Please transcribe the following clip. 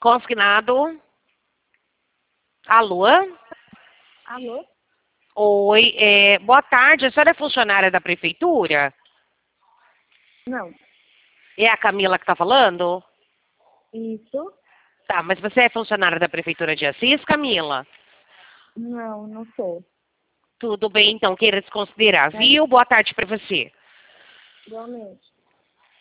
Consignado. Alô? Alô? Oi, boa tarde. A senhora é funcionária da prefeitura? Não. É a Camila que está falando? Isso? Tá, mas você é funcionária da prefeitura de Assis, Camila? Não, não sou. Tudo bem, então, queira desconsiderar, viu? Boa tarde para você. Igualmente.